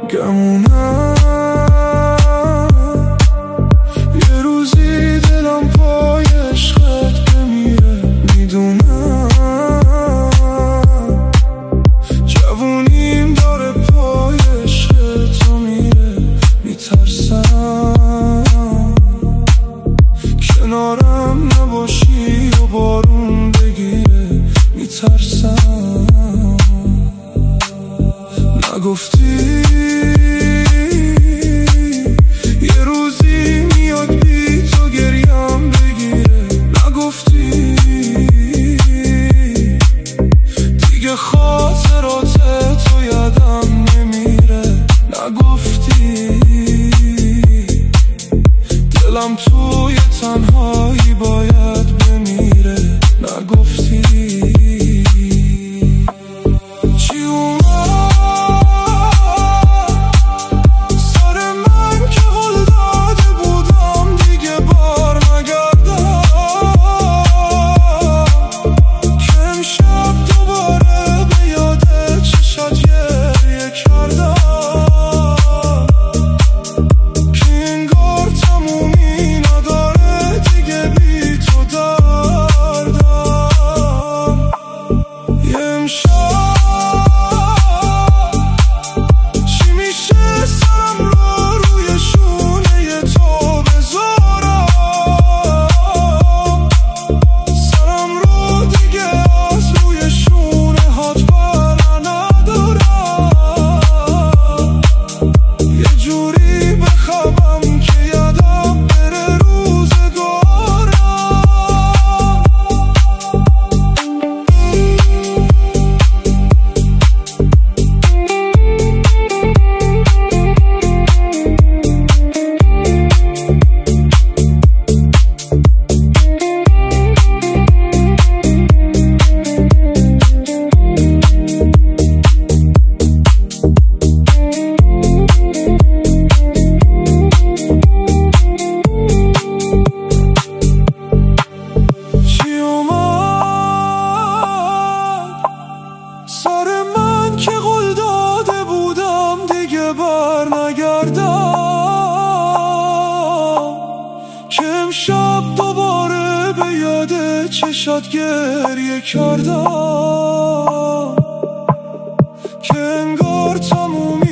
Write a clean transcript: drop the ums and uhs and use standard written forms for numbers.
گمونم یه روزی دلم پای عشقت بمیره. میدونم جوونیم داره پای عشق تو میره. میترسم کنارم نباشی و بارون بگیره. میترسم نگفتی یه روزی میاد بی تو گریم بگیره. نگفتی دیگه خاطرات تو یادم نمیره. نگفتی دلم توی تنهایی باید بمیره. نگفتی چی اومد سر من که قول داده بودم دیگه بار نگردم، که امشب دوباره به یاد چشات گریه کردم، که انگار تمومی نداره دیگه بی تو دردم. یه امشب چی میشه سرم رو روی شونه تو بذارم، سرم رو دیگه از روی شونه هات بر ندارم. یه جوری بخوابم که یادم بره روزگارم. چی اومد سر من که قول داده بودم دیگه بر نگردم، که امشب دوباره به یاد چشات گریه کردم، که انگار تمومی